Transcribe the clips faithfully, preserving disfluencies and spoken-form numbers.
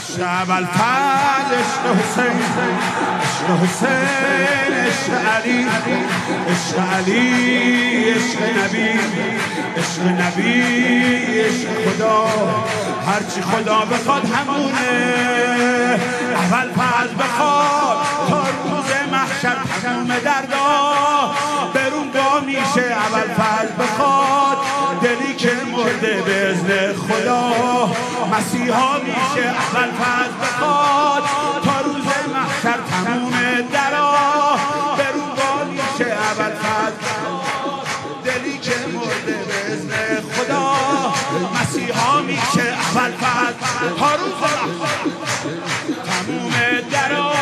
عشق ابوالفضل، عشق حسین، عشق حسین، عشق علی، عشق علی، عشق نبی، عشق نبی، عشق خدا. هرچی خدا بخواد همونه. ابوالفضل بخواد تا روز محشر تموم دردا برون با میشه. ابوالفضل بخواد دلی که مرده به اذن خدا مسیحا میشه. ابوالفضل بخواد تا روز محشر تموم درا برون با میشه. ابوالفضل دلی که مرده به اذن خدا مسیحا میشه. ابوالفضل تا روز محشر تموم درا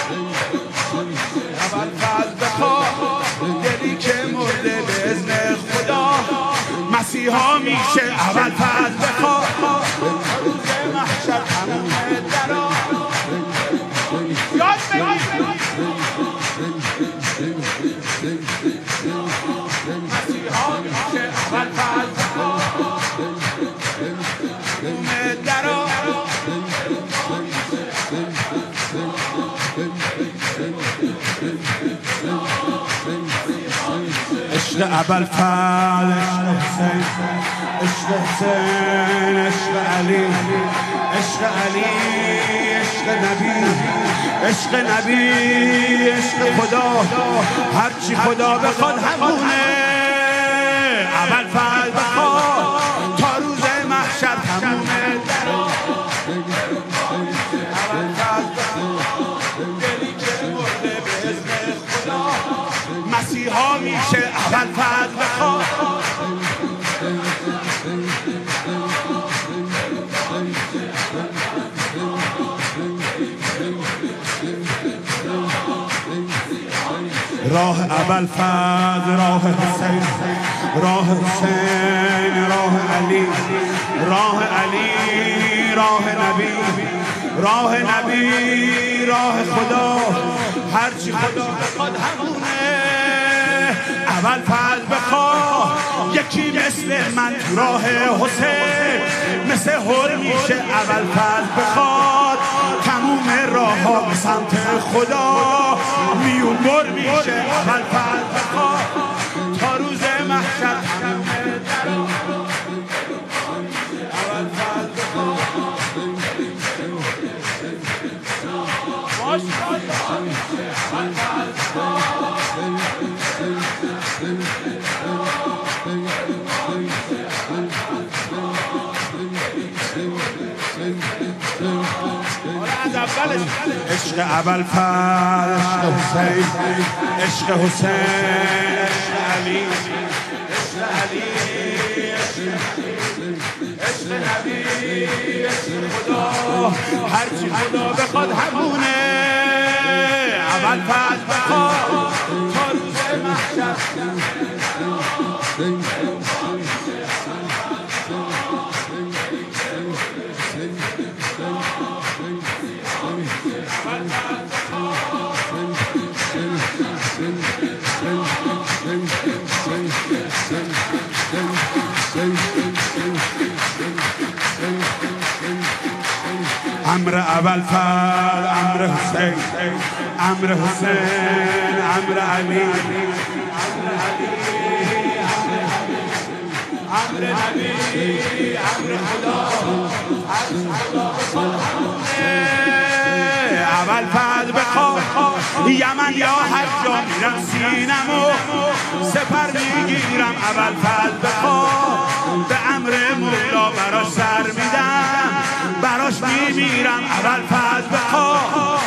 ابوالفضل بخواد دلی که مرده به اذن خدا مسیحا میشه. ابوالفضل بخواد روز محشر تموم درا یاد بگیر مسیحا میشه. ابوالفضل بخواد تموم درا عشق ابوالفضل، عشق حسین، عشق حسین، عشق علی، عشق علی، عشق نبی، عشق نبی، عشق خدا. هرچی خدا بخواد همونه. ابوالفضل بخواد تا روز محشر تمومه. ابوالفضل بخواد دلی که مرده به اذن خدا مسیحا میشه. ابوالفضل بخواد راه ابوالفضل، راه حسین، راه حسین، راه علی، راه علی، راه نبی، راه نبی، راه خدا. هرچی خدا بخواد همونه. ابوالفضل بخواد یکی مثل من تو راه حسین مثل هر میشه. ابوالفضل بخواد تموم راه ها به سمت خدا میون بر میشه. ابوالفضل بخواد تا روز محشر تموم درا ابوالفضل بخواد عشق ابوالفضل، عشق حسین، عشق حسین، عشق علی، عشق علی، عشق نبی، عشق خدا. هرچی خدا بخواد همونه. ابوالفضل بخواد تا روز محشر امر ابوالفضل، امر حسین، امر حسین، امر علی، امر نبی، امر خدا. ابوالفضل بخواد یمن یا هر جا میرم سینمو سپر میگیرم. ابوالفضل بخواد به امر مولا براش سر میدم، براش میمیرم. ابوالفضل بخواد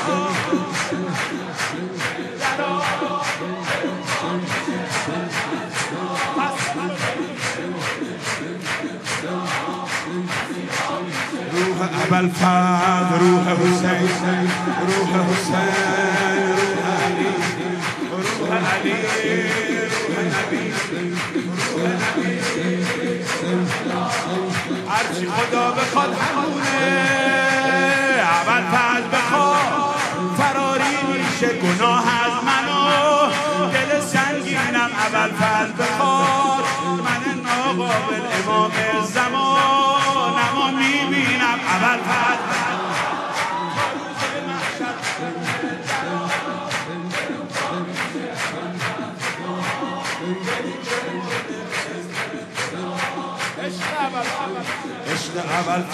روح ابوالفضل، روح حسین، روح حسین، روح علی، روح علی، روح نبی، روح نبی. هرچی خدا بخواد همونه. ابوالفضل بخواد فراری میشه گناه از منو. دل سنگینم. ابوالفضل بخواد من ناقابل امام زمان اما میبینم. ابوالفضل عشق اول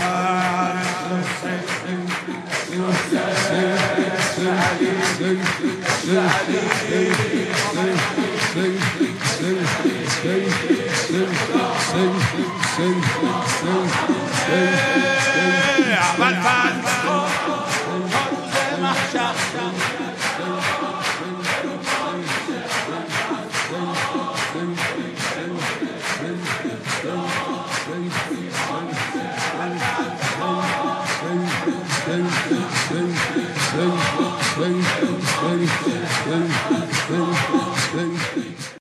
علی